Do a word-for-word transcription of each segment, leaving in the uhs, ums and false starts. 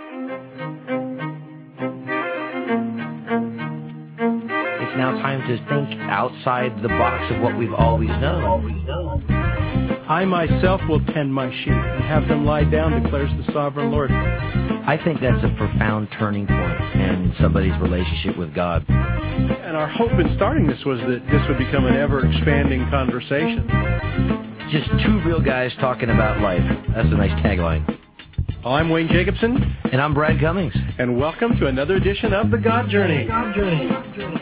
It's now time to think outside the box of what we've always known. I myself will tend my sheep and have them lie down, declares the sovereign Lord. I think that's a profound turning point in somebody's relationship with God. And our hope in starting this was that this would become an ever-expanding conversation. Just two real guys talking about life. That's a nice tagline. I'm Wayne Jacobson. And I'm Brad Cummings. And welcome to another edition of The God Journey. God Journey.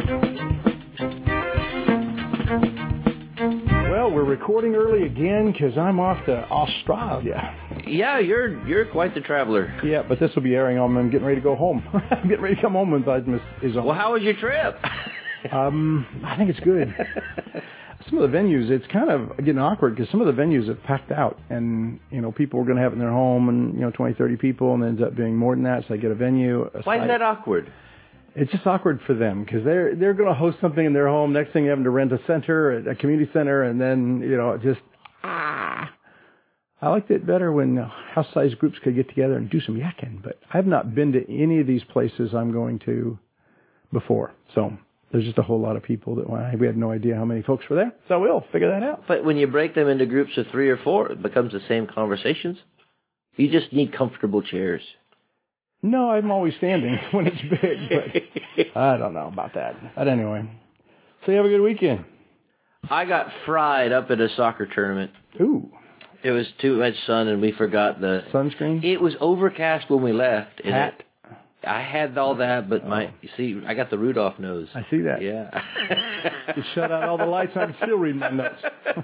Well, we're recording early again because I'm off to Australia. Yeah, you're you're quite the traveler. Yeah, but this will be airing on. I'm getting ready to go home. I'm getting ready to come home when Vitamus is on. Well, how was your trip? um, I think it's good. Some of the venues, it's kind of getting awkward because some of the venues have packed out, and you know people were going to have it in their home, and you know twenty, thirty people, and it ends up being more than that. So I get a venue. A Why site. is that awkward? It's just awkward for them because they're they're going to host something in their home. Next thing, you're having to rent a center, a community center, and then you know just ah. I liked it better when uh, house-sized groups could get together and do some yakking. But I've not been to any of these places I'm going to before, so there's just a whole lot of people that well, we had no idea how many folks were there. So we'll figure that out. But when you break them into groups of three or four, it becomes the same conversations. You just need comfortable chairs. No, I'm always standing when it's big, but I don't know about that. But anyway, so you have a good weekend. I got fried up at a soccer tournament. Ooh. It was too much sun, and we forgot the... Sunscreen? It was overcast when we left. Hat? It, I had all that, but my... You see, I got the Rudolph nose. I see that. Yeah. You shut out all the lights, I'm still reading my notes.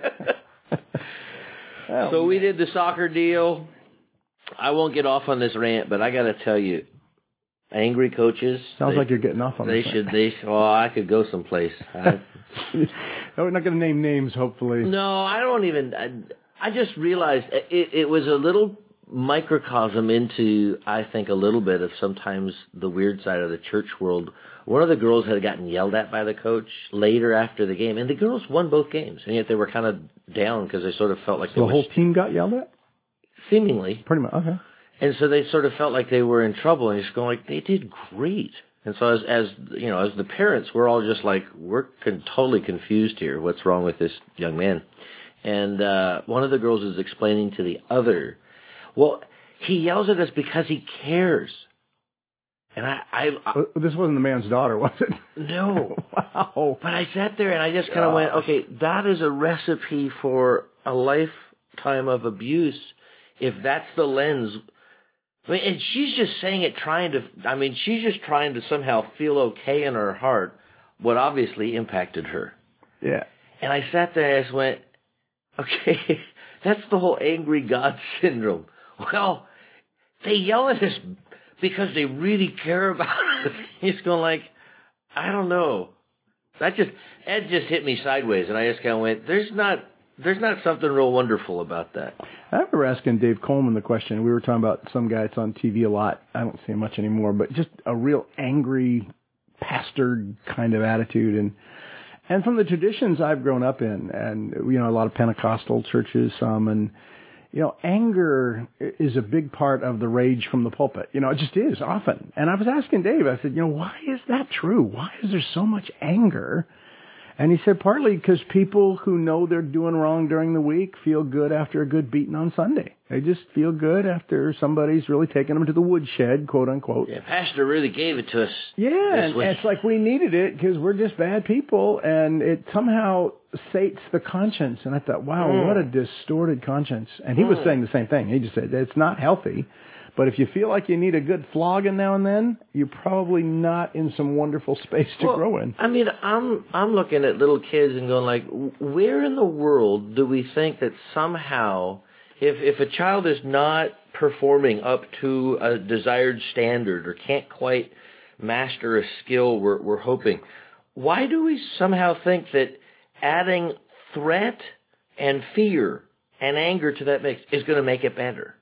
Well, so we did the soccer deal. I won't get off on this rant, but I got to tell you, angry coaches... Sounds they, like you're getting off on they this should, they should... Well, I could go someplace. I, no, we're not going to name names, hopefully. No, I don't even... I, I just realized it, it was a little microcosm into, I think, a little bit of sometimes the weird side of the church world. One of the girls had gotten yelled at by the coach later after the game, and the girls won both games, and yet they were kind of down because they sort of felt like so they the were... whole team got yelled at? Seemingly. Pretty much, okay. And so they sort of felt like they were in trouble, and just going like, they did great. And so as, as you know, as the parents, we're all just like, we're con- totally confused here. What's wrong with this young man? And uh, one of the girls is explaining to the other, well, he yells at us because he cares. And I... I, I well, this wasn't the man's daughter, was it? No. Wow. But I sat there and I just kind of went, okay, that is a recipe for a lifetime of abuse if that's the lens. I mean, and she's just saying it trying to... I mean, she's just trying to somehow feel okay in her heart what obviously impacted her. Yeah. And I sat there and I just went... Okay, that's the whole angry God syndrome. Well, they yell at us because they really care about us. He's going like, I don't know. That just, that just hit me sideways, and I just kind of went, there's not, there's not something real wonderful about that. I remember asking Dave Coleman the question. We were talking about some guy that's on T V a lot. I don't see him much anymore, but just a real angry pastor kind of attitude. And And from the traditions I've grown up in, and, you know, a lot of Pentecostal churches, some, and, you know, anger is a big part of the rage from the pulpit. You know, it just is, often. And I was asking Dave, I said, you know, why is that true? Why is there so much anger? And he said, partly because people who know they're doing wrong during the week feel good after a good beating on Sunday. They just feel good after somebody's really taken them to the woodshed, quote unquote. Yeah, Pastor really gave it to us. Yeah, and it's like we needed it because we're just bad people, and it somehow sates the conscience. And I thought, wow, mm. what a distorted conscience. And he mm. was saying the same thing. He just said, it's not healthy. But if you feel like you need a good flogging now and then, you're probably not in some wonderful space to well, grow in. I mean, I'm I'm looking at little kids and going like, where in the world do we think that somehow, if if a child is not performing up to a desired standard or can't quite master a skill we're, we're hoping, why do we somehow think that adding threat and fear and anger to that mix is going to make it better?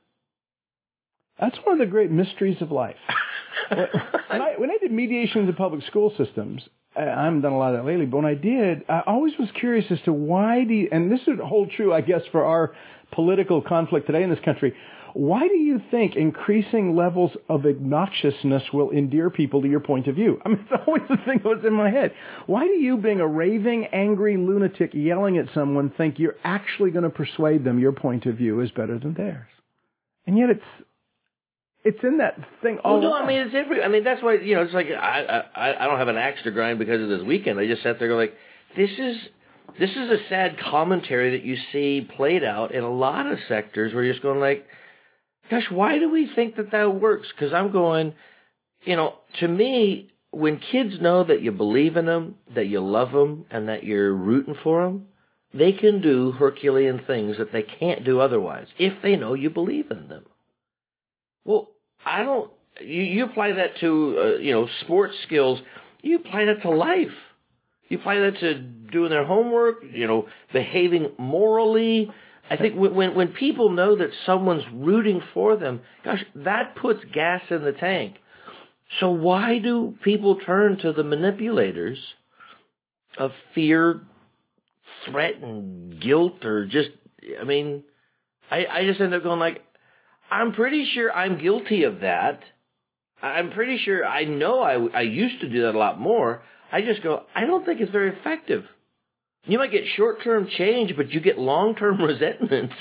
That's one of the great mysteries of life. when, I, when I did mediations in public school systems, I haven't done a lot of that lately, but when I did, I always was curious as to why do you, and this would hold true, I guess, for our political conflict today in this country, Why do you think increasing levels of obnoxiousness will endear people to your point of view? I mean, it's always the thing that was in my head. Why do you, being a raving, angry lunatic yelling at someone, think you're actually going to persuade them your point of view is better than theirs? And yet it's it's in that thing all Well, no, along. I mean, it's every, I mean, that's why, you know, it's like, I, I, I don't have an axe to grind because of this weekend. I just sat there going like, this is, this is a sad commentary that you see played out in a lot of sectors where you're just going like, gosh, why do we think that that works? Because I'm going, you know, to me, when kids know that you believe in them, that you love them, and that you're rooting for them, they can do Herculean things that they can't do otherwise, if they know you believe in them. Well, I don't, you, you apply that to, uh, you know, sports skills, you apply that to life. You apply that to doing their homework, you know, behaving morally. I think when when people know that someone's rooting for them, gosh, that puts gas in the tank. So why do people turn to the manipulators of fear, threat, and guilt, or just, I mean, I, I just end up going like, I'm pretty sure I'm guilty of that. I'm pretty sure I know I, I used to do that a lot more. I just go, I don't think it's very effective. You might get short-term change, but you get long-term resentment.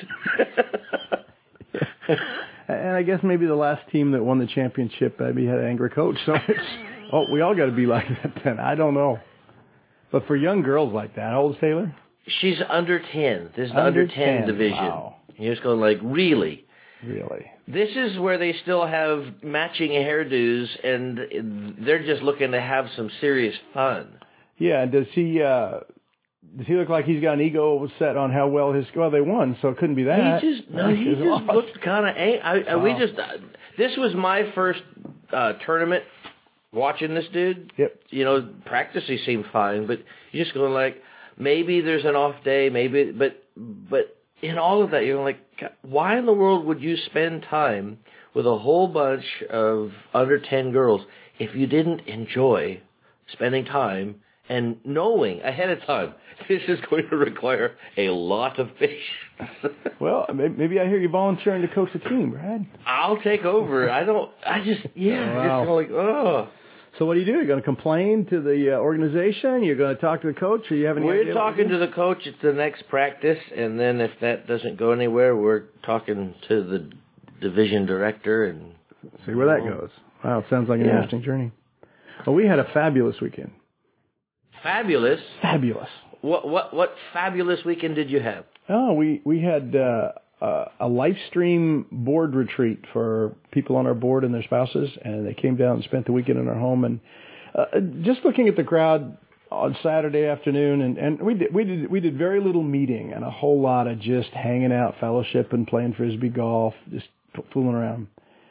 And I guess maybe the last team that won the championship maybe had an angry coach. So it's, oh, we all got to be like that then. I don't know. But for young girls like that, how old is Taylor? She's under ten. This is the Under under ten, ten, division. wow. You're just going like, really? Really? This is where they still have matching hairdos, and they're just looking to have some serious fun. Yeah, does he uh, does he look like he's got an ego set on how well his, well, they won, so it couldn't be that. He just, no, he just lost. looked kind of, I, I, Wow. we just, uh, this was my first uh, tournament watching this dude. Yep. You know, practice he seemed fine, but you're just going like, maybe there's an off day, maybe, but, but in all of that, you're like, God, why in the world would you spend time with a whole bunch of under ten girls if you didn't enjoy spending time and knowing ahead of time this is going to require a lot of patience? Well, maybe I hear you volunteering to coach the team, Brad. I'll take over. I don't, I just, yeah, Wow. just like, oh. So what do you do? You're going to complain to the uh, organization? You're going to talk to the coach? Or you have any We're idea what talking do? to the coach at the next practice, and then if that doesn't go anywhere, we're talking to the division director and See where that goes. Wow, it sounds like an Yeah. interesting journey. Well, we had a fabulous weekend. Fabulous. Fabulous. What what what fabulous weekend did you have? Oh, we we had uh, uh, a live stream board retreat for people on our board and their spouses, and they came down and spent the weekend in our home. And uh, just looking at the crowd on Saturday afternoon, and, and we did we did we did very little meeting and a whole lot of just hanging out, fellowship, and playing frisbee golf, just fooling around.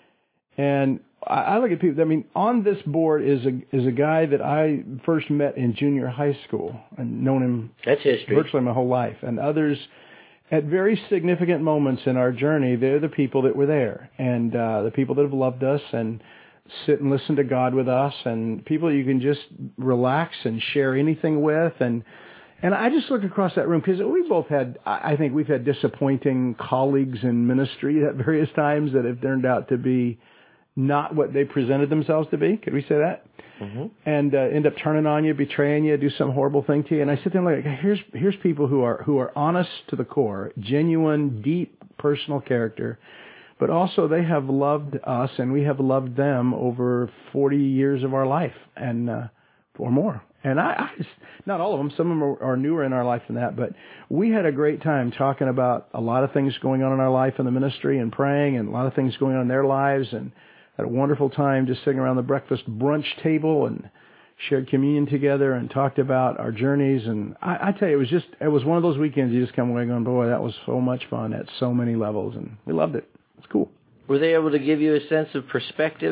And I, I look at people. I mean, on this board is a is a guy that I first met in junior high school and known him That's history. virtually my whole life, and others at very significant moments in our journey. They're the people that were there, and uh, the people that have loved us and sit and listen to God with us, and people you can just relax and share anything with. And and I just look across that room because we both had, I think we've had disappointing colleagues in ministry at various times that have turned out to be not what they presented themselves to be. Could we say that? Mm-hmm. And uh, end up turning on you, betraying you, do some horrible thing to you. And I sit there and like, here's here's people who are who are honest to the core, genuine, deep, personal character, but also they have loved us and we have loved them over forty years of our life and uh, or more. And I, I just, not all of them, some of them are, are newer in our life than that, but we had a great time talking about a lot of things going on in our life in the ministry and praying, and a lot of things going on in their lives, and had a wonderful time just sitting around the breakfast brunch table and shared communion together and talked about our journeys. And I, I tell you, it was just, it was one of those weekends you just come away going, boy, that was so much fun at so many levels, and we loved it. It's cool. Were they able to give you a sense of perspective?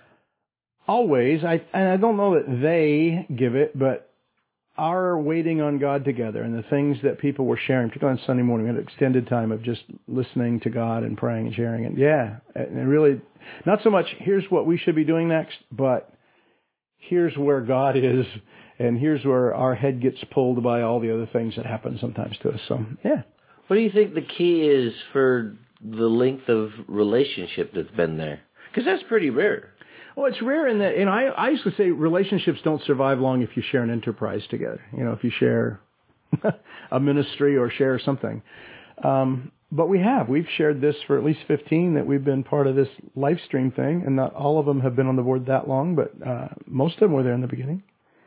Always. I, and I don't know that they give it, but our waiting on God together and the things that people were sharing, particularly on Sunday morning, we had an extended time of just listening to God and praying and sharing. And yeah, and it really, not so much here's what we should be doing next, but here's where God is, and here's where our head gets pulled by all the other things that happen sometimes to us. So, yeah. What do you think the key is for the length of relationship that's been there? Because that's pretty rare. Well, it's rare in that, and I, I used to say relationships don't survive long if you share an enterprise together. You know, if you share a ministry or share something. Um, but we have. We've shared this for at least fifteen that we've been part of this live stream thing, and not all of them have been on the board that long, but uh, most of them were there in the beginning.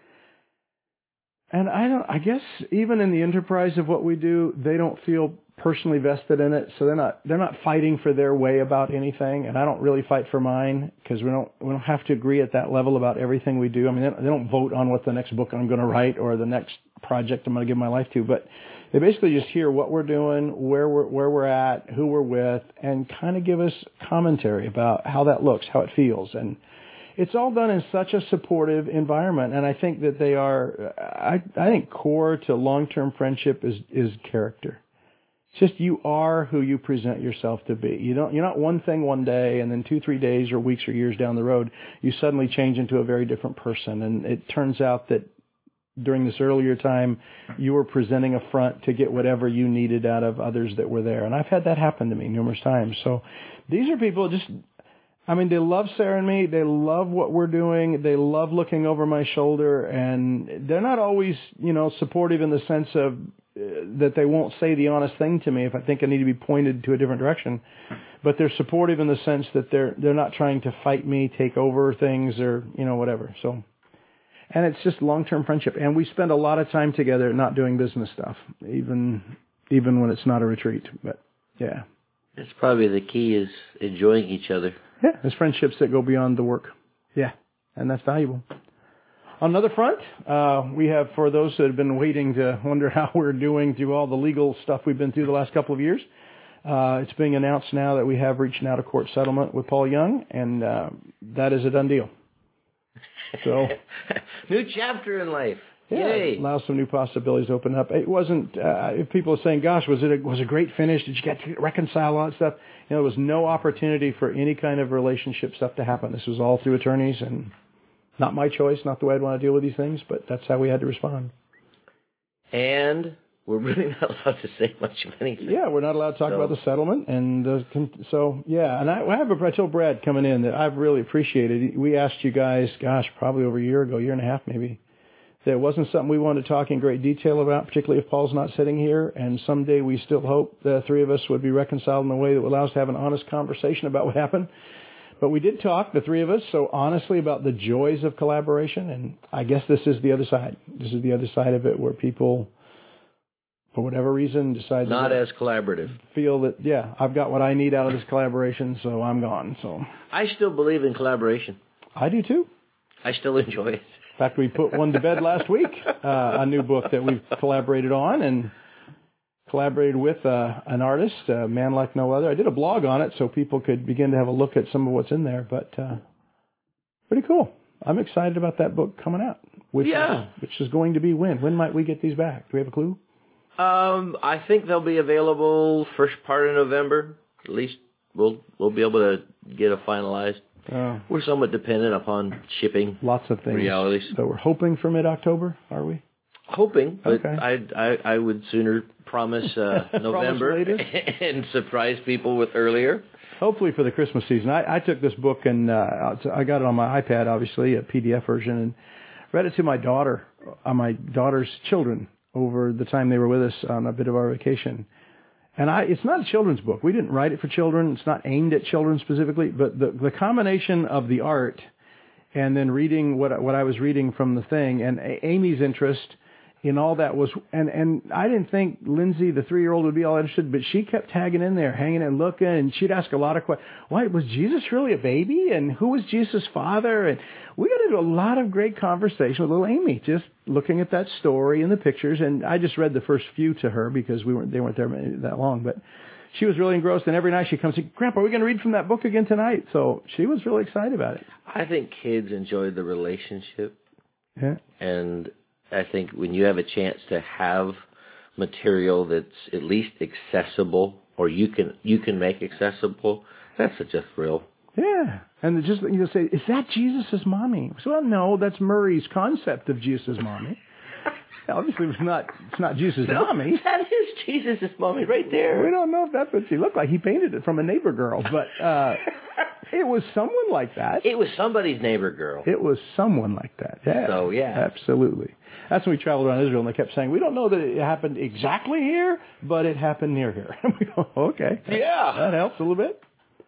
And I don't. I guess even in the enterprise of what we do, they don't feel personally vested in it, so they're not they're not fighting for their way about anything, and I don't really fight for mine because we don't we don't have to agree at that level about everything we do. I mean, they don't, they don't vote on what the next book I'm going to write or the next project I'm going to give my life to, but they basically just hear what we're doing, where we're where we're at, who we're with, and kind of give us commentary about how that looks, how it feels, and it's all done in such a supportive environment. And I think that they are. I I think core to long-term friendship is is character. It's just you are who you present yourself to be. You don't, you're not one thing one day and then two, three days or weeks or years down the road, you suddenly change into a very different person. And it turns out that during this earlier time, you were presenting a front to get whatever you needed out of others that were there. And I've had that happen to me numerous times. So these are people just, I mean, they love Sarah and me. They love what we're doing. They love looking over my shoulder. And they're not always, you know, supportive in the sense of, that they won't say the honest thing to me if I think I need to be pointed to a different direction. But they're supportive in the sense that they're they're not trying to fight me, take over things, or, you know, whatever. So, and it's just long-term friendship. And we spend a lot of time together not doing business stuff, even even when it's not a retreat. But, yeah. That's probably the key, is enjoying each other. Yeah, there's friendships that go beyond the work. Yeah, and that's valuable. On another front, uh, we have, for those that have been waiting to wonder how we're doing through all the legal stuff we've been through the last couple of years, uh, it's being announced now that we have reached an out-of-court settlement with Paul Young, and uh, that is a done deal. So, new chapter in life. Yeah, Yay. It allows some new possibilities to open up. It wasn't, uh, if people are saying, gosh, was it a, was a great finish? Did you get to reconcile all that stuff? You know, there was no opportunity for any kind of relationship stuff to happen. This was all through attorneys, and not my choice, not the way I'd want to deal with these things, but that's how we had to respond. And we're really not allowed to say much of anything. Yeah, we're not allowed to talk so. about the settlement. And uh, so, yeah, and I, I have a, I told Brad coming in that I've really appreciated. We asked you guys, gosh, probably over a year ago, year and a half maybe, that it wasn't something we wanted to talk in great detail about, particularly if Paul's not sitting here. And someday we still hope the three of us would be reconciled in a way that would allow us to have an honest conversation about what happened. But we did talk, the three of us, so honestly about the joys of collaboration, and I guess this is the other side. This is the other side of it, where people, for whatever reason, decide not as collaborative. Feel that, yeah, I've got what I need out of this collaboration, so I'm gone. So I still believe in collaboration. I do too. I still enjoy it. In fact, we put one to bed last week, uh, a new book that we've collaborated on, and collaborated with uh, an artist, a man like no other. I did a blog on it so people could begin to have a look at some of what's in there, but uh, pretty cool. I'm excited about that book coming out, which, yeah. is, which is going to be when? When might we get these back? Do we have a clue? Um, I think they'll be available first part of November. At least we'll we'll be able to get it finalized. Oh. We're somewhat dependent upon shipping. Lots of things. Realities. So we're hoping for mid-October, are we? Hoping, but okay. I, I I would sooner promise uh, November and surprise people with earlier. Hopefully for the Christmas season. I, I took this book and uh, I got it on my iPad, obviously, a P D F version, and read it to my daughter, uh, my daughter's children, over the time they were with us on a bit of our vacation. And I, it's not a children's book. We didn't write it for children. It's not aimed at children specifically, but the, the combination of the art and then reading what what I was reading from the thing, and Amy's interest in all that was, and, and I didn't think Lindsay, the three-year-old, would be all interested, but she kept tagging in there, hanging and looking, and she'd ask a lot of questions. Why, was Jesus really a baby? And who was Jesus' father? And we got into a lot of great conversation with little Amy, just looking at that story and the pictures. And I just read the first few to her because we weren't they weren't there that long, but she was really engrossed. And every night she comes and says, Grandpa, are we going to read from that book again tonight? So she was really excited about it. I think kids enjoy the relationship. Yeah. And I think when you have a chance to have material that's at least accessible, or you can you can make accessible, that's such a thrill. Yeah, and just you know, say, is that Jesus' mommy? So, well, no, that's Murray's concept of Jesus' mommy. Obviously, it's not, it's not Jesus' No, mommy. that is Jesus' mommy right there. We don't know if that's what she looked like. He painted it from a neighbor girl, but uh, it was someone like that. It was somebody's neighbor girl. It was someone like that. Yeah. So, yeah. Absolutely. That's when we traveled around Israel, and they kept saying, we don't know that it happened exactly here, but it happened near here. We go, okay. Yeah. That helps a little bit.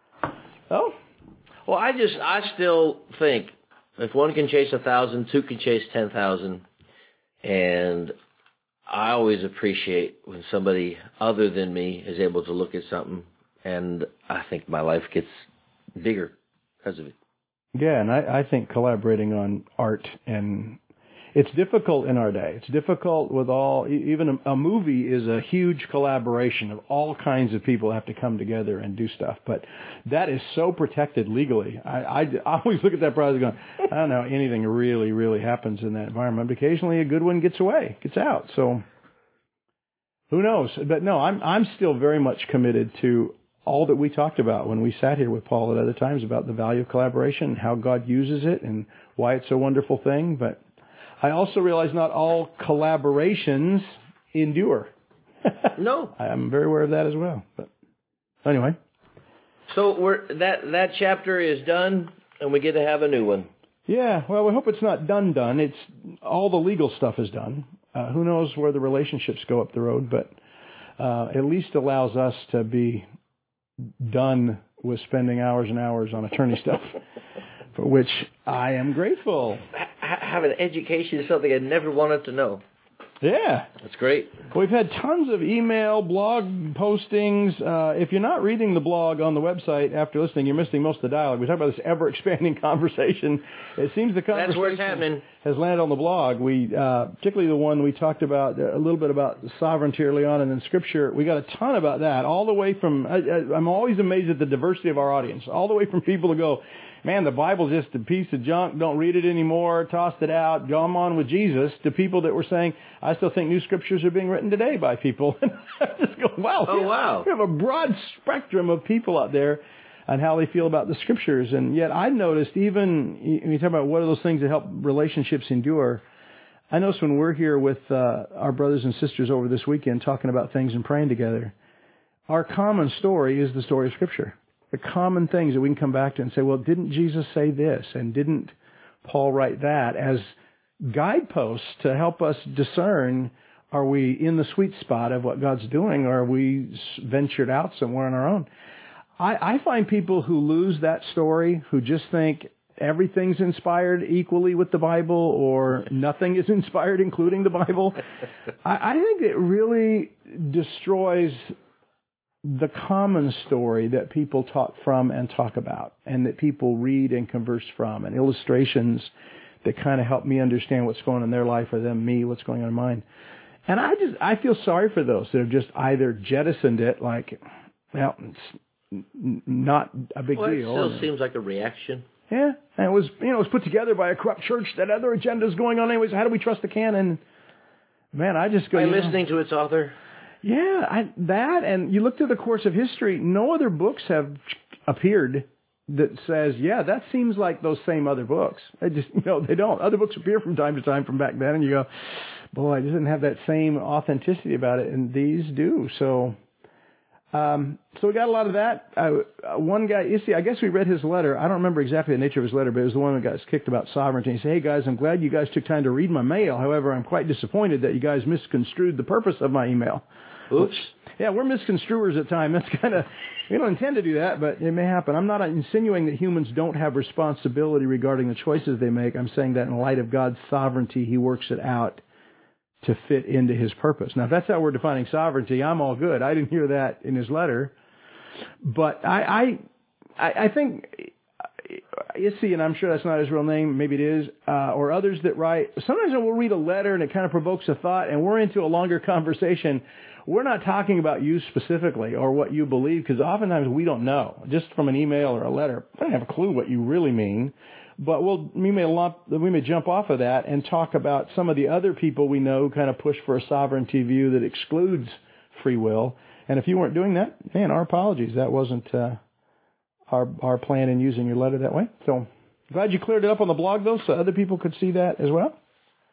Oh. Well, I just, I still think if one can chase a thousand, two can chase ten thousand. And I always appreciate when somebody other than me is able to look at something, and I think my life gets bigger because of it. Yeah, and I, I think collaborating on art, and it's difficult in our day. It's difficult with all, even a, a movie is a huge collaboration of all kinds of people have to come together and do stuff. But that is so protected legally. I, I, I always look at that project going, I don't know anything really, really happens in that environment. But occasionally a good one gets away, gets out. So who knows? But no, I'm, I'm still very much committed to all that we talked about when we sat here with Paul at other times about the value of collaboration, how God uses it, and why it's a wonderful thing. But I also realize not all collaborations endure. No. I'm very aware of that as well. But anyway. So we're, that that chapter is done, and we get to have a new one. Yeah, well, we hope it's not done done. It's all the legal stuff is done. Uh, who knows where the relationships go up the road, but uh, at least allows us to be done with spending hours and hours on attorney stuff, for which I am grateful. Have an education is something I never wanted to know. Yeah. That's great. We've had tons of email, blog postings. Uh, if you're not reading the blog on the website after listening, you're missing most of the dialogue. We talk about this ever-expanding conversation. It seems the conversation That's where it's happening. Has landed on the blog. We, uh, particularly the one we talked about, a little bit about sovereignty early on, and then Scripture. We got a ton about that, all the way from, I, I, I'm always amazed at the diversity of our audience, all the way from people who go, man, the Bible's just a piece of junk, don't read it anymore, tossed it out, go on with Jesus, to people that were saying, I still think new scriptures are being written today by people. I just go, wow. Oh, wow. We have a broad spectrum of people out there and how they feel about the scriptures. And yet I noticed, even when you talk about what are those things that help relationships endure, I noticed when we're here with uh, our brothers and sisters over this weekend talking about things and praying together, our common story is the story of Scripture. The common things that we can come back to and say, well, didn't Jesus say this? And didn't Paul write that as guideposts to help us discern, are we in the sweet spot of what God's doing, or are we ventured out somewhere on our own? I, I find people who lose that story, who just think everything's inspired equally with the Bible, or nothing is inspired including the Bible. I, I think it really destroys the common story that people talk from and talk about, and that people read and converse from, and illustrations that kind of help me understand what's going on in their life, or them, me, what's going on in mine. And I just, I feel sorry for those that have just either jettisoned it like, well, it's not a big well, deal. It still seems like a reaction. Yeah, and it was, you know, it was put together by a corrupt church that other agendas going on anyways. How do we trust the canon? Man, I just go, By you know, listening to its author. Yeah, I, that, and you look through the course of history, no other books have appeared that says, yeah, that seems like those same other books. They just, you know, they don't. Other books appear from time to time from back then, and you go, boy, it doesn't have that same authenticity about it, and these do. So, um, so we got a lot of that. Uh, one guy, you see, I guess we read his letter. I don't remember exactly the nature of his letter, but it was the one that got us kicked about sovereignty. He said, hey guys, I'm glad you guys took time to read my mail. However, I'm quite disappointed that you guys misconstrued the purpose of my email. Oops. Yeah, we're misconstruers at times. That's kind of, we don't intend to do that, but it may happen. I'm not insinuating that humans don't have responsibility regarding the choices they make. I'm saying that in light of God's sovereignty, He works it out to fit into His purpose. Now, if that's how we're defining sovereignty, I'm all good. I didn't hear that in his letter. But I, I, I think, Issy, and I'm sure that's not his real name, maybe it is, uh, or others that write, sometimes we'll read a letter and it kind of provokes a thought, and we're into a longer conversation. We're not talking about you specifically or what you believe, because oftentimes we don't know. Just from an email or a letter, I don't have a clue what you really mean. But we'll, we may lump, we may jump off of that and talk about some of the other people we know who kind of push for a sovereignty view that excludes free will. And if you weren't doing that, man, our apologies. That wasn't uh, our our plan in using your letter that way. So glad you cleared it up on the blog, though, so other people could see that as well.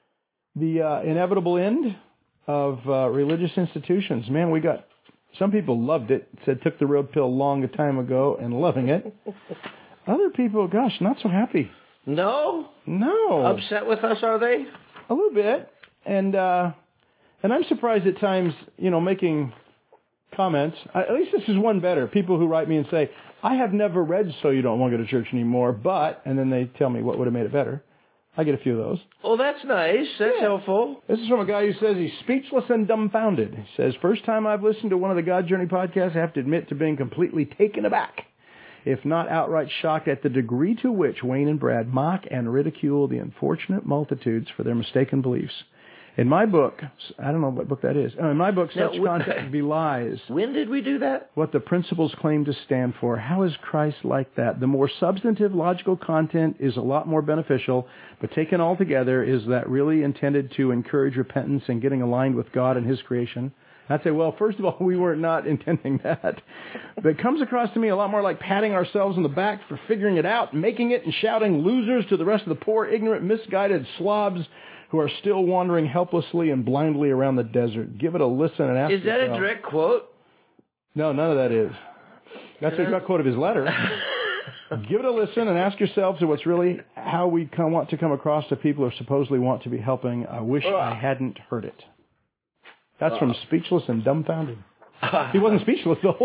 The uh, inevitable end of uh, religious institutions. Man, we got, some people loved it, said took the red pill long a time ago and loving it. Other people, gosh, not so happy. No? No. Upset with us, are they? A little bit. And, uh, and I'm surprised at times, you know, making comments. At least this is one better. People who write me and say, I have never read So You Don't Want to Go to Church Anymore, but, and then they tell me what would have made it better. I get a few of those. Oh, that's nice. That's yeah. helpful. This is from a guy who says he's speechless and dumbfounded. He says, first time I've listened to one of the God Journey podcasts, I have to admit to being completely taken aback, if not outright shocked, at the degree to which Wayne and Brad mock and ridicule the unfortunate multitudes for their mistaken beliefs. In my book, I don't know what book that is. In my book, such now, content belies. When did we do that? What the principles claim to stand for. How is Christ like that? The more substantive, logical content is a lot more beneficial, but taken all together, is that really intended to encourage repentance and getting aligned with God and His creation? I'd say, well, first of all, we were not intending that. But it comes across to me a lot more like patting ourselves on the back for figuring it out, making it, and shouting losers to the rest of the poor, ignorant, misguided slobs who are still wandering helplessly and blindly around the desert. Give it a listen and ask Is that yourself. a direct quote? No, none of that is. That's a direct quote of his letter. Give it a listen and ask yourselves what's really how we come, want to come across to people who supposedly want to be helping. I wish uh. I hadn't heard it. That's uh. from Speechless and Dumbfounded. He wasn't speechless, though.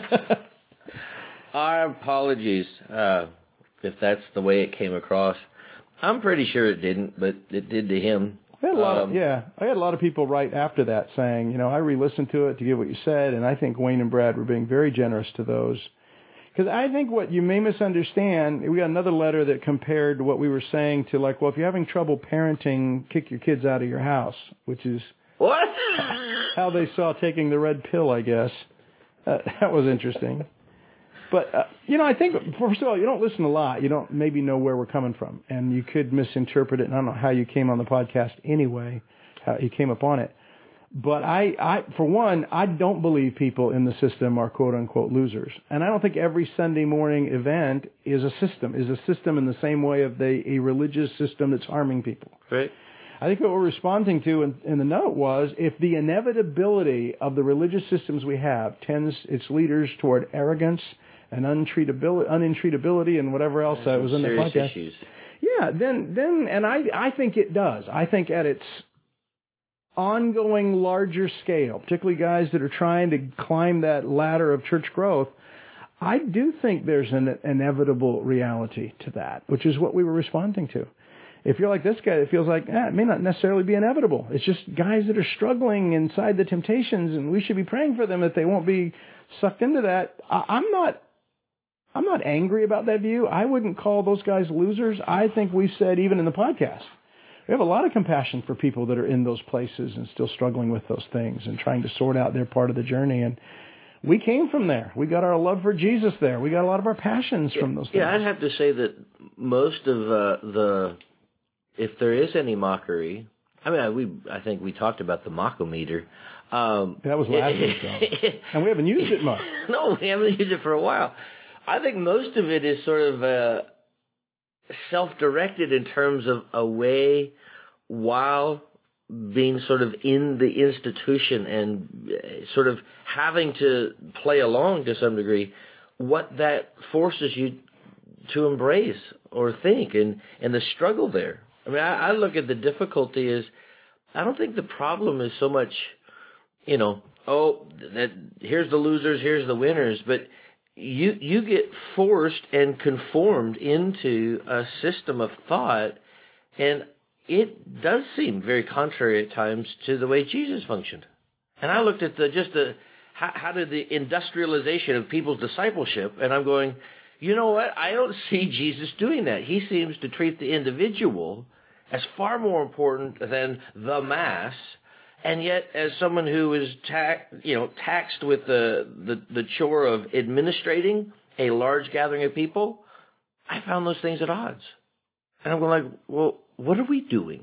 Our apologies uh, if that's the way it came across. I'm pretty sure it didn't, but it did to him. I had a lot um, of, yeah, I had a lot of people write after that saying, you know, I re-listened to it to get what you said, and I think Wayne and Brad were being very generous to those. Because I think what you may misunderstand, we got another letter that compared what we were saying to like, well, if you're having trouble parenting, kick your kids out of your house, which is what? how they saw taking the red pill, I guess. Uh, that was interesting. But, uh, you know, I think, first of all, you don't listen a lot. You don't maybe know where we're coming from. And you could misinterpret it. And I don't know how you came on the podcast anyway, how you came upon it. But I, I, for one, I don't believe people in the system are quote-unquote losers. And I don't think every Sunday morning event is a system, is a system in the same way of the, a religious system that's harming people. Right. I think what we're responding to in, in the note was if the inevitability of the religious systems we have tends its leaders toward arrogance and untreatability, unentreatability, and whatever else that was in the podcast. Issues. Yeah, then, then, and I, I think it does. I think at its ongoing larger scale, particularly guys that are trying to climb that ladder of church growth, I do think there's an inevitable reality to that, which is what we were responding to. If you're like this guy, it feels like eh, it may not necessarily be inevitable. It's just guys that are struggling inside the temptations, and we should be praying for them that they won't be sucked into that. I, I'm not. I'm not angry about that view. I wouldn't call those guys losers. I think we've said, even in the podcast, we have a lot of compassion for people that are in those places and still struggling with those things and trying to sort out their part of the journey. And we came from there. We got our love for Jesus there. We got a lot of our passions from those things. Yeah, I'd have to say that most of uh, the, if there is any mockery, I mean, I, we I think we talked about the Mockometer. Um, that was last week, though. And we haven't used it much. No, we haven't used it for a while. I think most of it is sort of uh, self-directed in terms of a way while being sort of in the institution and sort of having to play along to some degree, what that forces you to embrace or think and, and the struggle there. I mean, I, I look at the difficulty as, I don't think the problem is so much, you know, oh, that here's the losers, here's the winners, but You you get forced and conformed into a system of thought, and it does seem very contrary at times to the way Jesus functioned. And I looked at the just the how, how did the industrialization of people's discipleship, and I'm going, you know what? I don't see Jesus doing that. He seems to treat the individual as far more important than the mass. And yet, as someone who is ta- you know, taxed with the, the, the chore of administrating a large gathering of people, I found those things at odds. And I'm going like, well, what are we doing?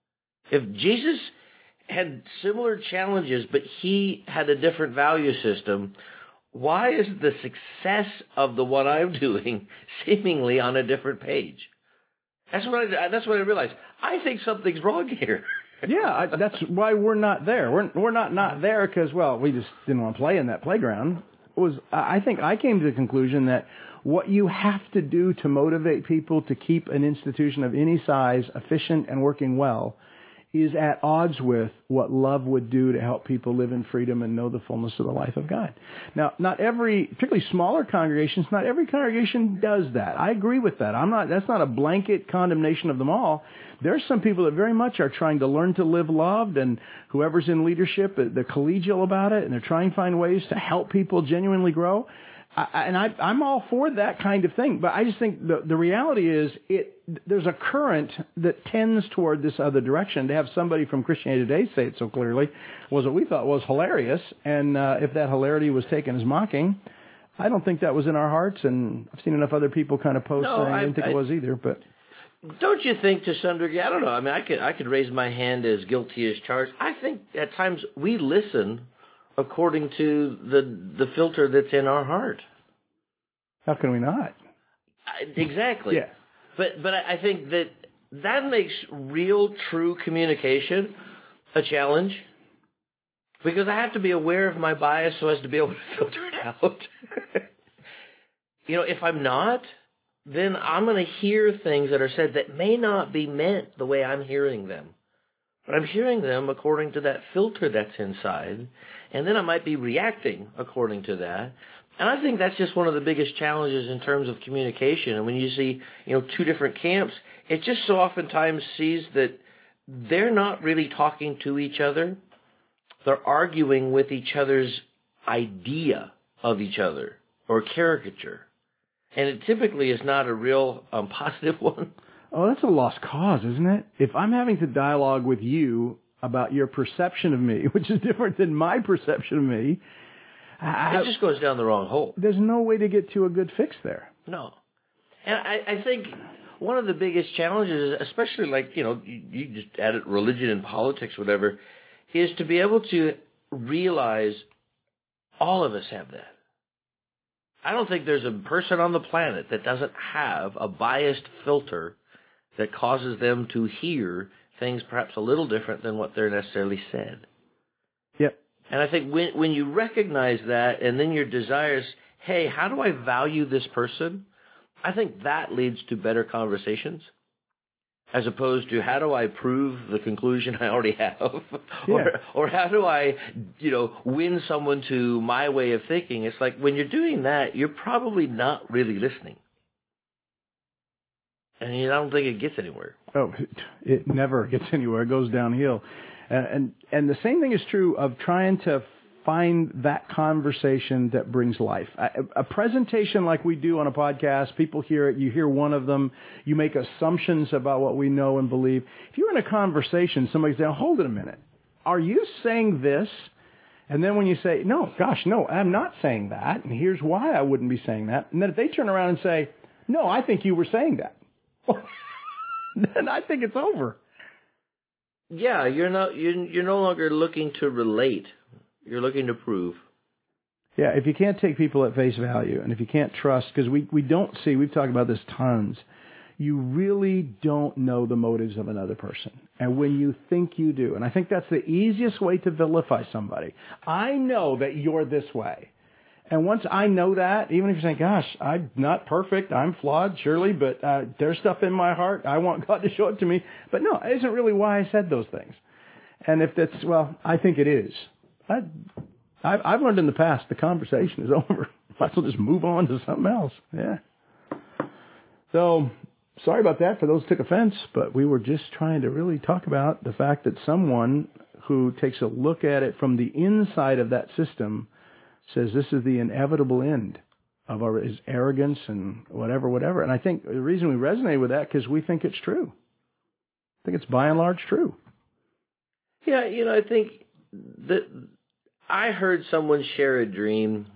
If Jesus had similar challenges, but he had a different value system, why is the success of the one I'm doing seemingly on a different page? That's what I, that's what I realized. I think something's wrong here. Yeah, I, that's why we're not there. We're we're not not there because, well, we just didn't want to play in that playground. It was I think I came to the conclusion that what you have to do to motivate people to keep an institution of any size efficient and working well is at odds with what love would do to help people live in freedom and know the fullness of the life of God. Now, not every, particularly smaller congregations, not every congregation does that. I agree with that. I'm not, that's not a blanket condemnation of them all. There's some people that very much are trying to learn to live loved, and whoever's in leadership, they're collegial about it, and they're trying to find ways to help people genuinely grow. I, and I, I'm all for that kind of thing, but I just think the, the reality is it. There's a current that tends toward this other direction. To have somebody from Christianity Today say it so clearly was what we thought was hilarious, and uh, if that hilarity was taken as mocking, I don't think that was in our hearts, and I've seen enough other people kind of post no, saying I, I didn't think I, it was either, but... Don't you think to some degree, I don't know, I mean, I could, I could raise my hand as guilty as charged. I think at times we listen according to the the filter that's in our heart. How can we not? Exactly. Yeah. But but I think that that makes real, true communication a challenge, because I have to be aware of my bias so as to be able to filter it out. You know, if I'm not, then I'm going to hear things that are said that may not be meant the way I'm hearing them. But I'm hearing them according to that filter that's inside, and then I might be reacting according to that. And I think that's just one of the biggest challenges in terms of communication. And when you see, you know, two different camps, it just so oftentimes sees that they're not really talking to each other. They're arguing with each other's idea of each other or caricature. And it typically is not a real um, positive one. Oh, that's a lost cause, isn't it? If I'm having to dialogue with you about your perception of me, which is different than my perception of me, I, it just goes down the wrong hole. There's no way to get to a good fix there. No. And I, I think one of the biggest challenges, especially like, you know, you, you just added religion and politics, whatever, is to be able to realize all of us have that. I don't think there's a person on the planet that doesn't have a biased filter that causes them to hear things perhaps a little different than what they're necessarily said. Yep. And I think when when you recognize that, and then your desires, hey, how do I value this person? I think that leads to better conversations, as opposed to how do I prove the conclusion I already have, yeah. or or how do I, you know, win someone to my way of thinking. It's like when you're doing that, you're probably not really listening, and I don't think it gets anywhere. Oh, it never gets anywhere. It goes downhill. And, and and the same thing is true of trying to find that conversation that brings life. A, a presentation like we do on a podcast, people hear it, you hear one of them, you make assumptions about what we know and believe. If you're in a conversation, somebody's saying, hold it a minute, are you saying this? And then when you say, no, gosh, no, I'm not saying that, and here's why I wouldn't be saying that. And then if they turn around and say, no, I think you were saying that, then I think it's over. Yeah, you're not you're, you're no longer looking to relate. You're looking to prove. Yeah, if you can't take people at face value, and if you can't trust, because we, we don't see, we've talked about this tons, you really don't know the motives of another person. And when you think you do, and I think that's the easiest way to vilify somebody. I know that you're this way. And once I know that, even if you're saying, gosh, I'm not perfect, I'm flawed, surely, but uh, there's stuff in my heart, I want God to show it to me. But no, it isn't really why I said those things. And if that's, well, I think it is. I, I've, I've learned in the past the conversation is over. Might as well just move on to something else. Yeah. So, sorry about that for those who took offense, but we were just trying to really talk about the fact that someone who takes a look at it from the inside of that system says this is the inevitable end of our his arrogance and whatever, whatever. And I think the reason we resonate with that because we think it's true. I think it's by and large true. Yeah, you know, I think that I heard someone share a dream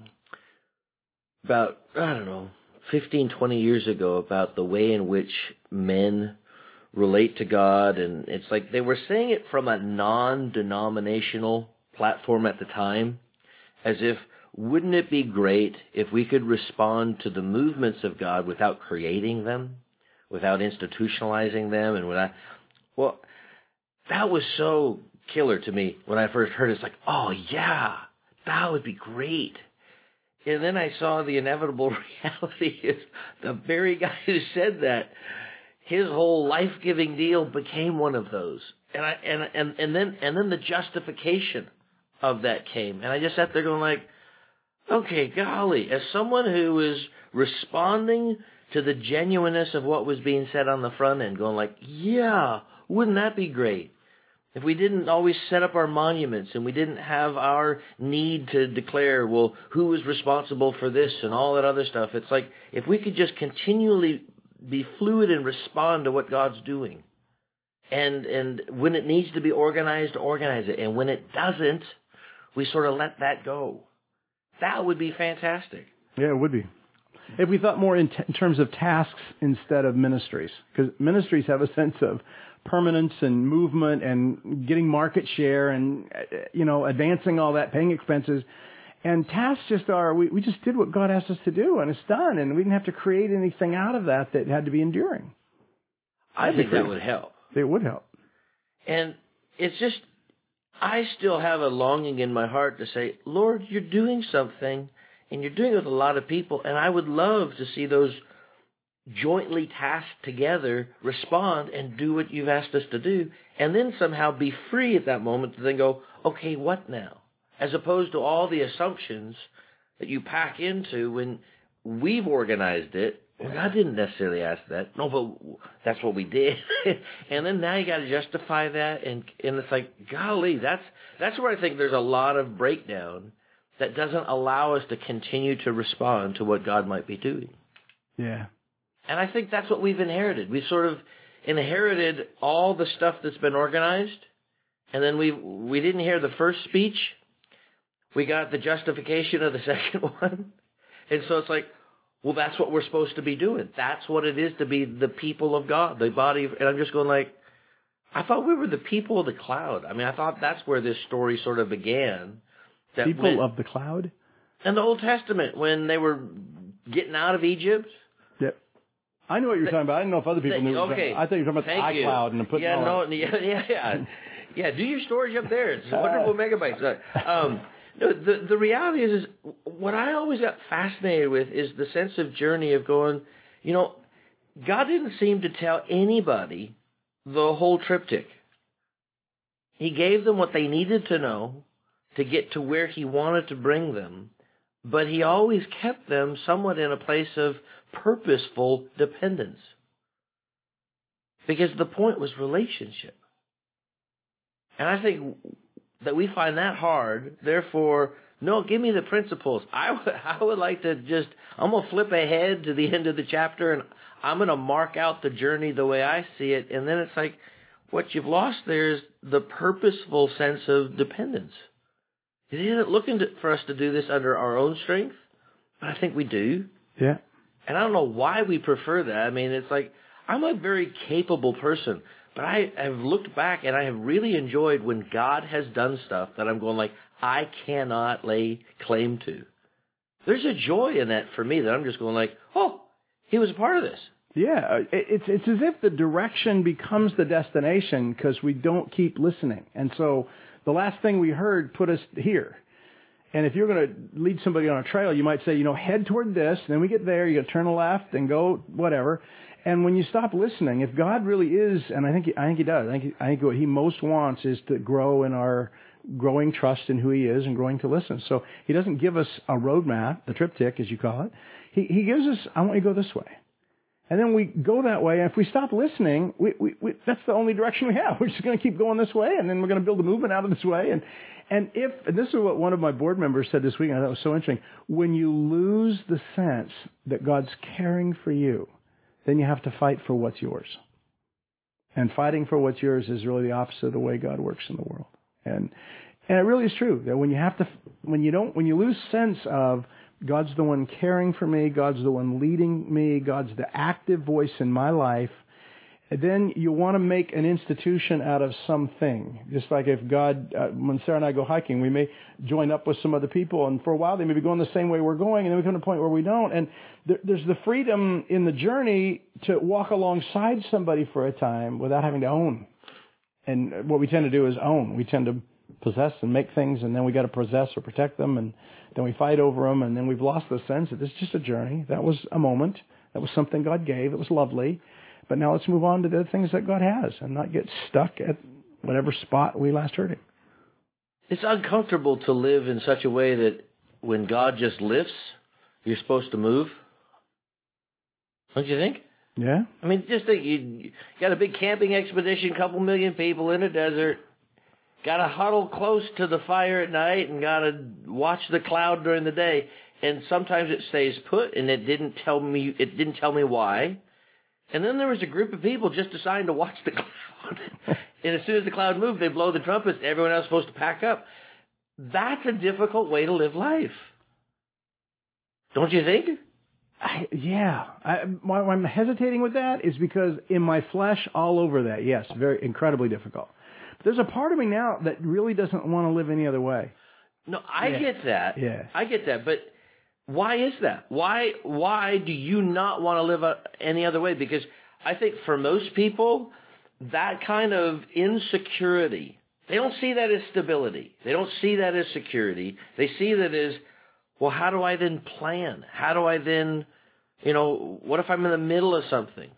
about, I don't know, fifteen, twenty years ago about the way in which men relate to God. And it's like they were saying it from a non-denominational platform at the time, as if, wouldn't it be great if we could respond to the movements of God without creating them, without institutionalizing them, and without... Well, that was so killer to me when I first heard it. It's like, oh yeah, that would be great. And then I saw the inevitable reality is the very guy who said that, his whole life-giving deal became one of those. And I and and and then and then the justification of that came. And I just sat there going like, okay, golly, as someone who is responding to the genuineness of what was being said on the front end, going like, yeah, wouldn't that be great? If we didn't always set up our monuments and we didn't have our need to declare, well, who was responsible for this and all that other stuff. It's like, if we could just continually be fluid and respond to what God's doing. And and when it needs to be organized, organize it. And when it doesn't, we sort of let that go. That would be fantastic. Yeah, it would be. If we thought more in, t- in terms of tasks instead of ministries, because ministries have a sense of permanence and movement and getting market share and, you know, advancing all that, paying expenses. And tasks just are, we, we just did what God asked us to do, and it's done, and we didn't have to create anything out of that that had to be enduring. I think that would help. It would help. And it's just, I still have a longing in my heart to say, Lord, you're doing something, and you're doing it with a lot of people, and I would love to see those jointly tasked together respond and do what you've asked us to do, and then somehow be free at that moment to then go, okay, what now? As opposed to all the assumptions that you pack into when we've organized it. Well, God didn't necessarily ask that. No, but that's what we did. And then now you got to justify that, and and it's like, golly, that's that's where I think there's a lot of breakdown that doesn't allow us to continue to respond to what God might be doing. Yeah. And I think that's what we've inherited. We've sort of inherited all the stuff that's been organized, and then we we didn't hear the first speech. We got the justification of the second one. And so it's like, well, that's what we're supposed to be doing. That's what it is to be the people of God, the body of, and I'm just going like, I thought we were the people of the cloud. I mean, I thought that's where this story sort of began. That people when, of the cloud? In the Old Testament, when they were getting out of Egypt. Yep. I know what you're the, talking about. I didn't know if other people the, knew. Okay. I thought you were talking about the iCloud and putting yeah, all no, that. Yeah, yeah, yeah. Yeah, do your storage up there. It's wonderful megabytes. Um, no, the, the reality is, is, what I always got fascinated with is the sense of journey of going, you know, God didn't seem to tell anybody the whole triptych. He gave them what they needed to know to get to where he wanted to bring them, but he always kept them somewhat in a place of purposeful dependence. Because the point was relationship. And I think that we find that hard. Therefore, no, give me the principles. I would, I would like to just, I'm going to flip ahead to the end of the chapter, and I'm going to mark out the journey the way I see it. And then it's like, what you've lost there is the purposeful sense of dependence. He isn't looking to, for us to do this under our own strength, but I think we do. Yeah. And I don't know why we prefer that. I mean, it's like, I'm a very capable person, but I have looked back and I have really enjoyed when God has done stuff that I'm going like, I cannot lay claim to. There's a joy in that for me that I'm just going like, oh, he was a part of this. Yeah, it's it's as if the direction becomes the destination because we don't keep listening. And so the last thing we heard put us here. And if you're going to lead somebody on a trail, you might say, you know, head toward this, and then we get there, you got to turn left and go whatever. And when you stop listening, if God really is, and I think he, I think he does, I think he, I think what he most wants is to grow in our growing trust in who he is and growing to listen. So he doesn't give us a roadmap, the triptych as you call it. He he gives us, I want you to go this way. And then we go that way, and if we stop listening, we, we, we, that's the only direction we have. We're just going to keep going this way, and then we're going to build a movement out of this way. And and if, and this is what one of my board members said this week, and I thought it was so interesting, when you lose the sense that God's caring for you, then you have to fight for what's yours. And fighting for what's yours is really the opposite of the way God works in the world. And and it really is true that when you have to, when you don't, when you lose sense of God's the one caring for me, God's the one leading me, God's the active voice in my life, then you want to make an institution out of something. Just like if God, uh, when Sarah and I go hiking, we may join up with some other people, and for a while they may be going the same way we're going, and then we come to a point where we don't. And there, there's the freedom in the journey to walk alongside somebody for a time without having to own. And what we tend to do is own. We tend to possess and make things, and then we got to possess or protect them, and then we fight over them, and then we've lost the sense that it's just a journey. That was a moment. That was something God gave. It was lovely. But now let's move on to the things that God has and not get stuck at whatever spot we last heard Him. It's uncomfortable to live in such a way that when God just lifts, you're supposed to move. Don't you think? Yeah. I mean, just think, you got a big camping expedition, couple million people in a desert, got to huddle close to the fire at night and got to watch the cloud during the day. And sometimes it stays put, and it didn't tell me, it didn't tell me why. And then there was a group of people just assigned to watch the cloud. And as soon as the cloud moved, they blow the trumpets. Everyone else is supposed to pack up. That's a difficult way to live life. Don't you think? I, yeah. I, why I'm hesitating with that is because in my flesh, all over that, yes, very incredibly difficult. But there's a part of me now that really doesn't want to live any other way. No, I yeah. get that. Yeah. I get that. But why is that? Why why do you not want to live a, any other way? Because I think for most people, that kind of insecurity, they don't see that as stability. They don't see that as security. They see that as, well, how do I then plan? How do I then, you know, what if I'm in the middle of something?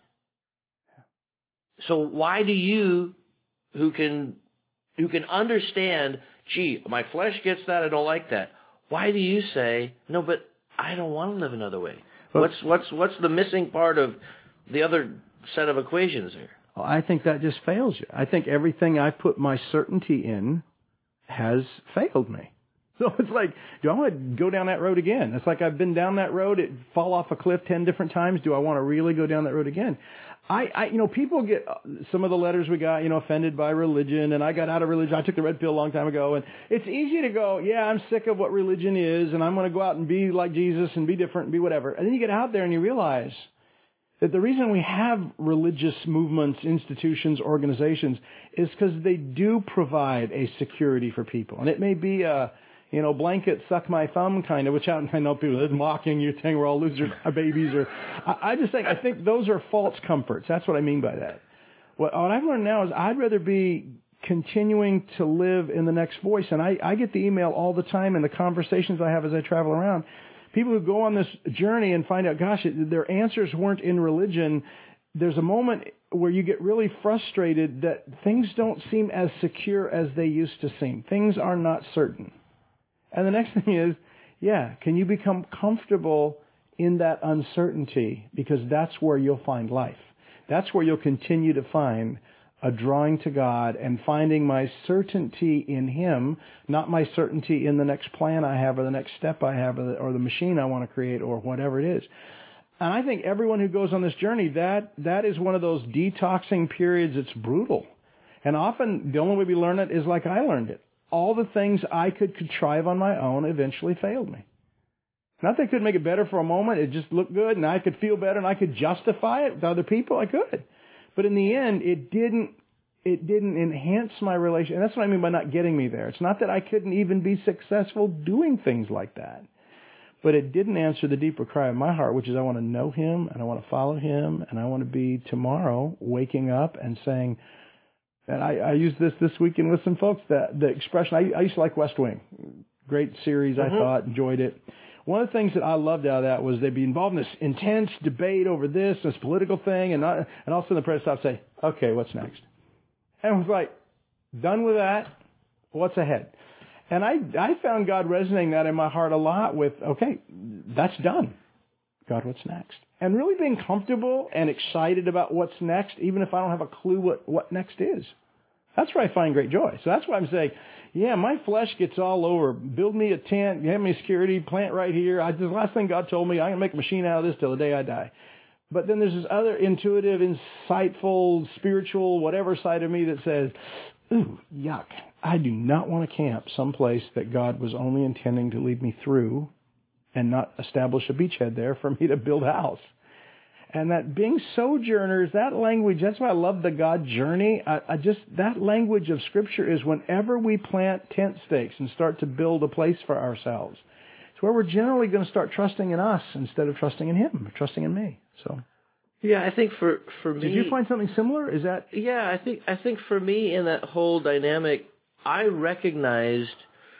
So why do you, who can who can understand, gee, my flesh gets that, I don't like that. Why do you say, no, but I don't want to live another way? What's what's what's the missing part of the other set of equations there? Well, I think that just fails you. I think everything I put my certainty in has failed me. So it's like, do I want to go down that road again? It's like I've been down that road, it fall off a cliff ten different times. Do I want to really go down that road again? I, I, you know, people get some of the letters we got, you know, offended by religion, and I got out of religion. I took the red pill a long time ago, and it's easy to go, yeah, I'm sick of what religion is, and I'm going to go out and be like Jesus and be different and be whatever. And then you get out there and you realize that the reason we have religious movements, institutions, organizations is because they do provide a security for people. And it may be a, you know, blanket, suck my thumb kind of, which I, I know people are mocking you, saying we're all losers, our babies. Or I, I just think, I think those are false comforts. That's what I mean by that. What, what I've learned now is I'd rather be continuing to live in the next voice. And I, I get the email all the time and the conversations I have as I travel around. People who go on this journey and find out, gosh, their answers weren't in religion. There's a moment where you get really frustrated that things don't seem as secure as they used to seem. Things are not certain. And the next thing is, yeah, can you become comfortable in that uncertainty? Because that's where you'll find life. That's where you'll continue to find a drawing to God and finding my certainty in Him, not my certainty in the next plan I have or the next step I have or the, or the machine I want to create or whatever it is. And I think everyone who goes on this journey, that that is one of those detoxing periods that's brutal. And often the only way we learn it is like I learned it. All the things I could contrive on my own eventually failed me. Not that I could make it better for a moment. It just looked good and I could feel better and I could justify it to other people. I could. But in the end, it didn't, it didn't enhance my relation. And that's what I mean by not getting me there. It's not that I couldn't even be successful doing things like that. But it didn't answer the deeper cry of my heart, which is I want to know Him and I want to follow Him and I want to be tomorrow waking up and saying, and I, I used this this weekend with some folks, that the expression, I, I used to like West Wing. Great series, I mm-hmm. thought, enjoyed it. One of the things that I loved out of that was they'd be involved in this intense debate over this, this political thing, and not, and all of a sudden the president stopped and say, okay, what's next? And it was like, done with that, what's ahead? And I, I found God resonating that in my heart a lot with, okay, that's done. God, what's next? And really being comfortable and excited about what's next, even if I don't have a clue what, what next is. That's where I find great joy. So that's why I'm saying, yeah, my flesh gets all over. Build me a tent, have me security, plant right here. I, the last thing God told me, I'm going to make a machine out of this till the day I die. But then there's this other intuitive, insightful, spiritual, whatever side of me that says, ooh, yuck. I do not want to camp someplace that God was only intending to lead me through and not establish a beachhead there for me to build a house. And that being sojourners, that language, that's why I love the God journey. I, I just, that language of Scripture is whenever we plant tent stakes and start to build a place for ourselves, it's where we're generally going to start trusting in us instead of trusting in Him, or trusting in me. So, Yeah, I think for, for me... Did you find something similar? Is that... Yeah, I think I think for me in that whole dynamic, I recognized,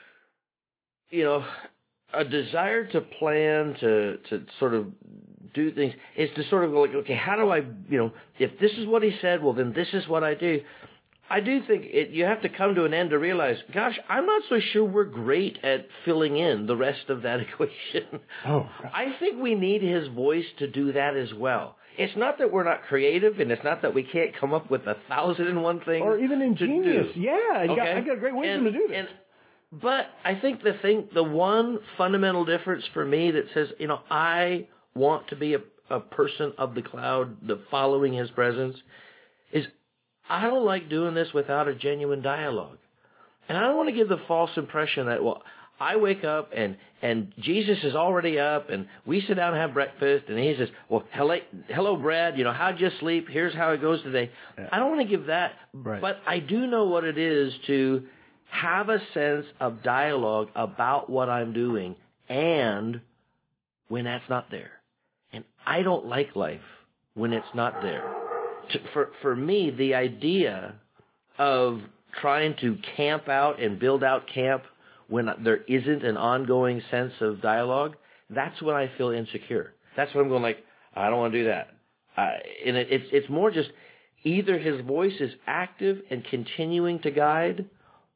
you know, a desire to plan, to, to sort of do things, is to sort of go like, okay, how do I, you know, if this is what he said, well, then this is what I do. I do think it, you have to come to an end to realize, gosh, I'm not so sure we're great at filling in the rest of that equation. Oh, I think we need his voice to do that as well. It's not that we're not creative, and it's not that we can't come up with a thousand and one things. Or even ingenious. Yeah, I, okay? got, I got great wisdom and, to do this. And, but I think the thing, the one fundamental difference for me that says, you know, I want to be a, a person of the cloud, the following his presence, is I don't like doing this without a genuine dialogue. And I don't want to give the false impression that, well, I wake up and, and Jesus is already up and we sit down and have breakfast and he says, well, hello, hello Brad, you know, how'd you sleep? Here's how it goes today. Yeah. I don't want to give that, right. But I do know what it is to have a sense of dialogue about what I'm doing and when that's not there. And I don't like life when it's not there. To, for, for me, the idea of trying to camp out and build out camp when there isn't an ongoing sense of dialogue, that's when I feel insecure. That's when I'm going like, I don't want to do that. Uh, and it, it's it's more just either his voice is active and continuing to guide,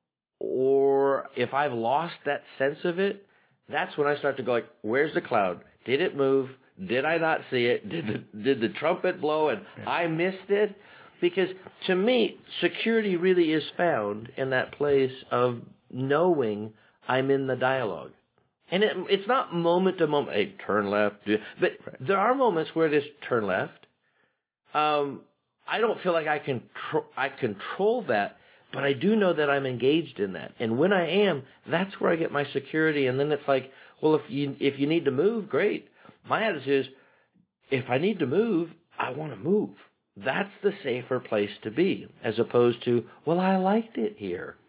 or if I've lost that sense of it, that's when I start to go like, where's the cloud? Did it move? Did I not see it? Did the, did the trumpet blow and yeah. I missed it? Because to me, security really is found in that place of knowing I'm in the dialogue. And it, it's not moment to moment, hey, turn left. But right. There are moments where it is turn left. Um, I don't feel like I can tr- I control that, but I do know that I'm engaged in that. And when I am, that's where I get my security. And then it's like, well, if you if you need to move, great. My attitude is, if I need to move, I want to move. That's the safer place to be, as opposed to, well, I liked it here.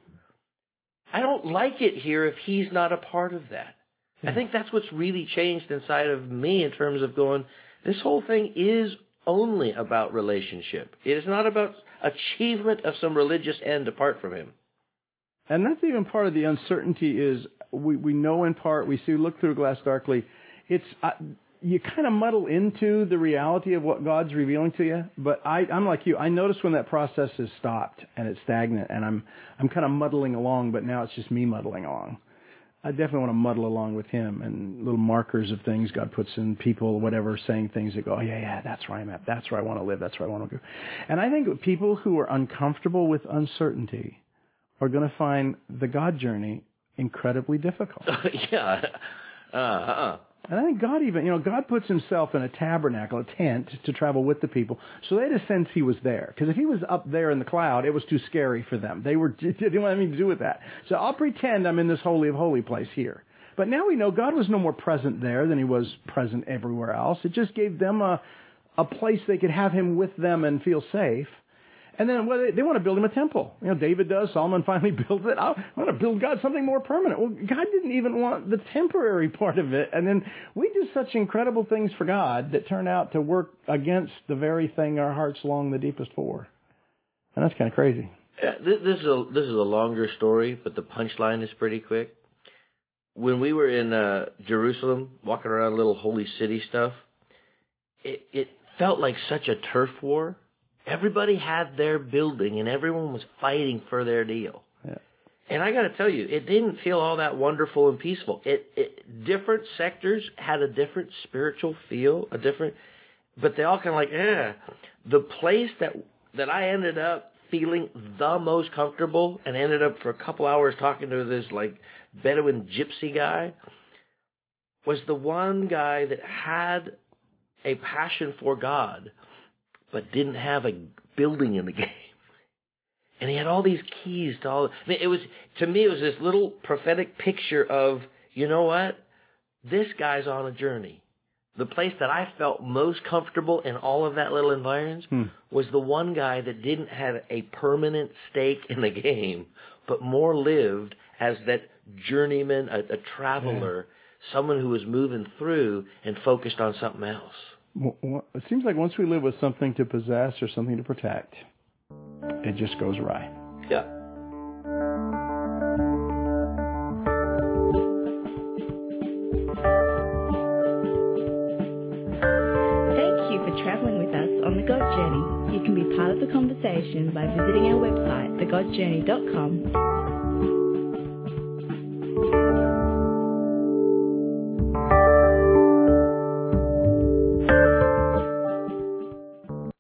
I don't like it here if he's not a part of that. Yeah. I think that's what's really changed inside of me in terms of going, this whole thing is only about relationship. It is not about achievement of some religious end apart from him. And that's even part of the uncertainty is we, we know in part, we see, look through a glass darkly. It's, uh, you kind of muddle into the reality of what God's revealing to you. But I, I'm like you. I notice when that process is stopped and it's stagnant and I'm, I'm kind of muddling along, but now it's just me muddling along. I definitely want to muddle along with him and little markers of things God puts in people, whatever, saying things that go, oh, yeah, yeah, that's where I'm at. That's where I want to live. That's where I want to go. And I think people who are uncomfortable with uncertainty are going to find the God journey incredibly difficult. yeah. Uh-huh. And I think God even, you know, God puts himself in a tabernacle, a tent, to travel with the people. So they had a sense he was there. Because if he was up there in the cloud, it was too scary for them. They were didn't want anything to do with that. So I'll pretend I'm in this holy of holy place here. But now we know God was no more present there than he was present everywhere else. It just gave them a, a place they could have him with them and feel safe. And then well, they, they want to build him a temple. You know, David does. Solomon finally builds it. I want to build God something more permanent. Well, God didn't even want the temporary part of it. And then we do such incredible things for God that turn out to work against the very thing our hearts long the deepest for. And that's kind of crazy. Yeah, this, this is a this is a longer story, but the punchline is pretty quick. When we were in uh, Jerusalem, walking around little holy city stuff, it, it felt like such a turf war. Everybody had their building, and everyone was fighting for their deal. Yeah. And I got to tell you, it didn't feel all that wonderful and peaceful. It, it different sectors had a different spiritual feel, a different, but they all kind of like, eh. The place that that I ended up feeling the most comfortable, and ended up for a couple hours talking to this like Bedouin gypsy guy, was the one guy that had a passion for God, but didn't have a building in the game. And he had all these keys to all... I mean, it was, to me, it was this little prophetic picture of, you know what? This guy's on a journey. The place that I felt most comfortable in all of that little environs hmm. was the one guy that didn't have a permanent stake in the game, but more lived as that journeyman, a, a traveler, yeah. someone who was moving through and focused on something else. It seems like once we live with something to possess or something to protect, it just goes awry. Yeah. Thank you for traveling with us on The God Journey. You can be part of the conversation by visiting our website, the god journey dot com,